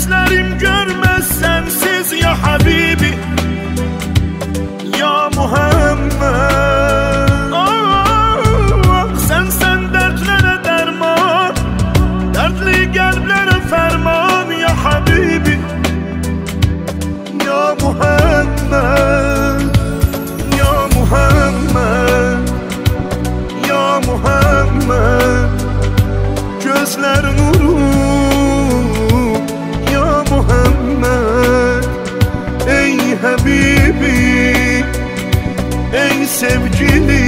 gözlerim görmez sensiz ya Habibi, ya Muhammed. Sen dertlere derman, dertli kalplere ferman ya Habibi, ya Muhammed, ya Muhammed, ya Muhammed. Gözler nuru ya Muhammed. Ey Habibi, ey sevgili,